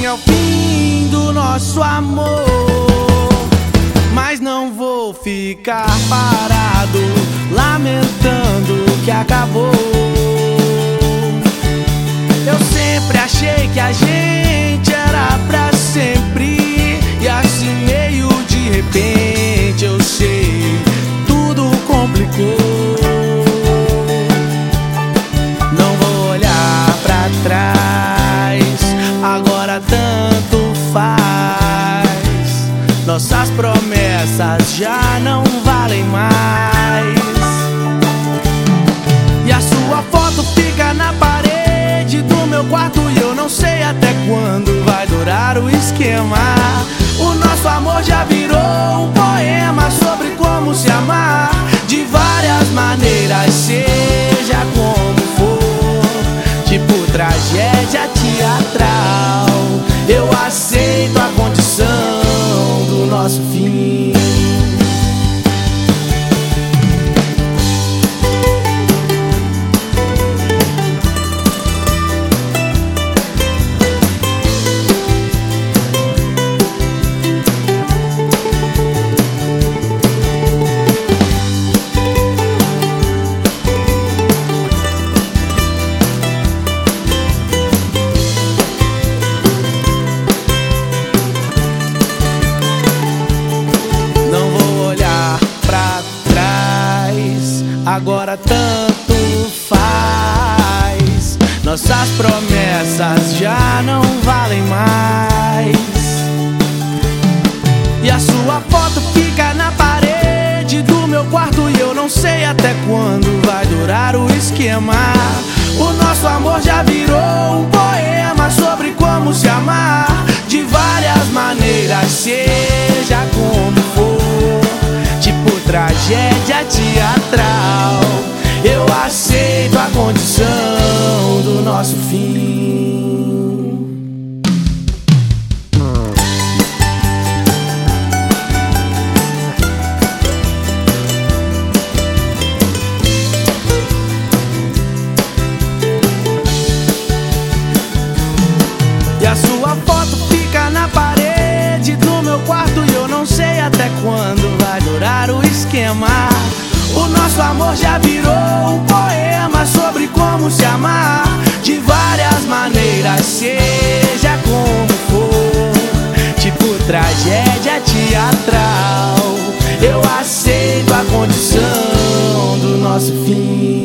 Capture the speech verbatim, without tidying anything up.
é o fim do nosso amor, mas não vou ficar parado lamentando que acabou. Eu sempre achei que a gente era pra sempre, e assim meio de repente eu sei, tudo complicou. Não vou olhar pra trás, agora tanto faz. Nossas promessas já não valem mais. E a sua foto fica na parede do meu quarto, e eu não sei até quando vai durar o esquema. O nosso amor já virou um poema sobre como se amar de várias maneiras, seja como for, tipo tragédia teatral. Eu aceito a condição do nosso fim. Agora tanto faz, nossas promessas já não valem mais. E a sua foto fica na parede do meu quarto, e eu não sei até quando vai durar o esquema. O nosso amor já virou um poema sobre como se amar de várias maneiras, seja como for, tipo tragédia teatral. Eu aceito a condição do nosso fim. E a sua foto fica na parede do meu quarto, e eu não sei até quando vai durar o esquema. O nosso amor já virou um poema sobre como se amar de várias maneiras, seja como for, tipo tragédia teatral. Eu aceito a condição do nosso fim.